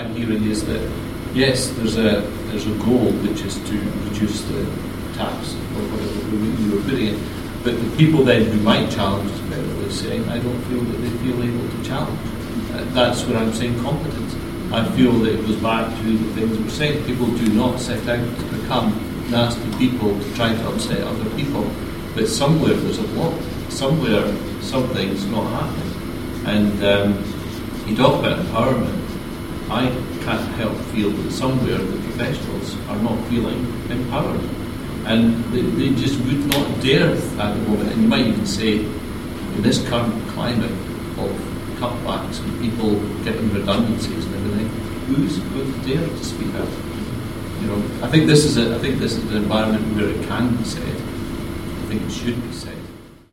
I'm hearing is that, yes, there's a goal which is to reduce the tax or whatever you were putting it, but the people then who might challenge, as Beryl is saying, I don't feel that they feel able to challenge. That's where I'm saying competence. I feel that it goes back to the things we're saying. People do not set out to become nasty people to try to upset other people, but somewhere there's a block. Somewhere something's not happening. And you talk about empowerment. I can't help feel that somewhere the professionals are not feeling empowered. And they just would not dare at the moment. And you might even say, in this current climate of cutbacks and people getting redundancies and everything, who's going to dare to speak out? You know, I think this is an environment where it can be said. I think it should be said.